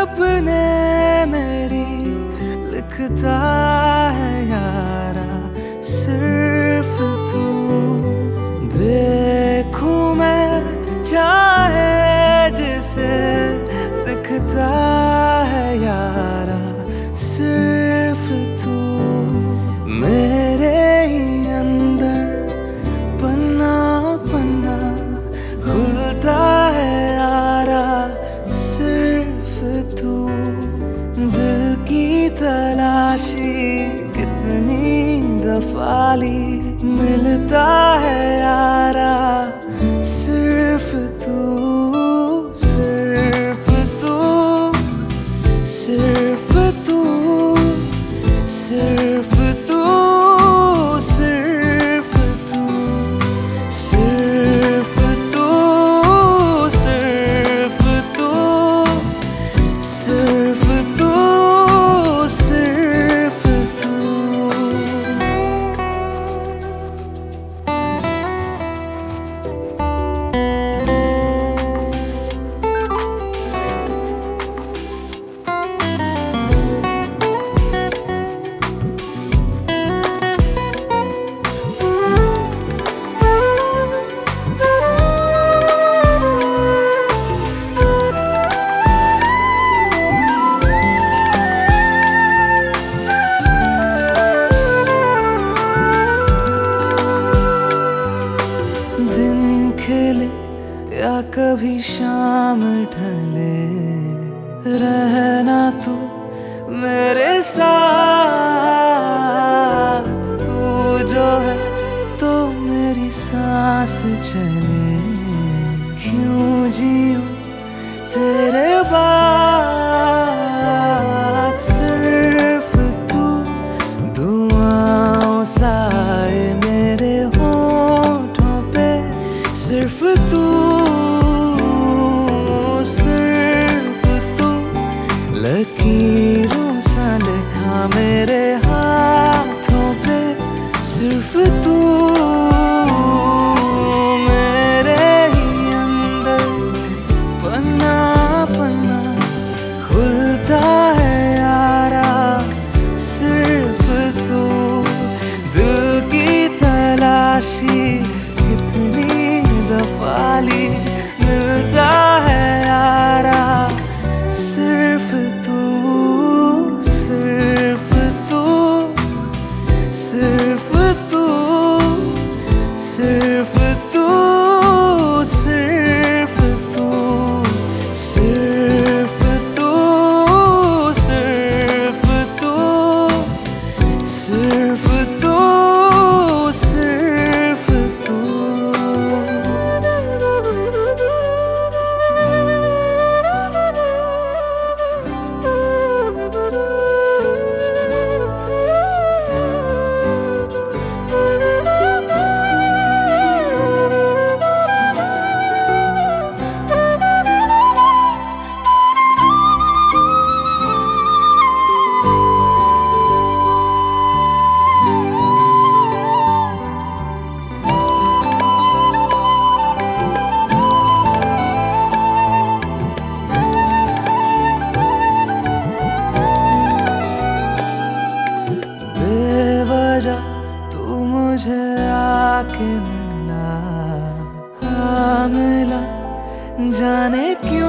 सपने मेरी लिखता है यारा सिर्फ तू। देखूं मैं चाहे जिसे दिखता है यारा सिर्फ तू। मेरे ही अंदर पन्ना पन्ना खुलता है यारा सिर्फ तू। दिल की तलाशी कितनी दफा ली, मिलता है यारा सिर्फ तू। सिर्फ तू, सिर्फ तू, सिर्फ तू, सिर्फ तू, सिर्फ तू, सिर्फ तू, सिर्फ तू, सिर्फ तू। दिन खिले या कभी शाम ढले, रहना तू मेरे साथ। तू जो है तो मेरी सांस चले, क्यों जीऊं तेरे बाद। सिर्फ तू दुआओं साए मेरे होठों पे, सिर्फ तू, सिर्फ तू। लकीरों सा लिखा मेरे हाथों पे, सिर्फ तू। मेरे ही अंदर पन्ना पन्ना खुलता है यारा सिर्फ तू। दिल की तलाशी कितनी दफा ली, मिलता है यारा सिर्फ तू। सिर्फ तू, सिर्फ तू, सिर्फ तू, सिर्फ तू, सिर्फ तू, सिर्फ तू, सिर्फ तू, सिर्फ तू। बेवजह तू मुझे आके मिला, हाँ मिला, जाने क्यों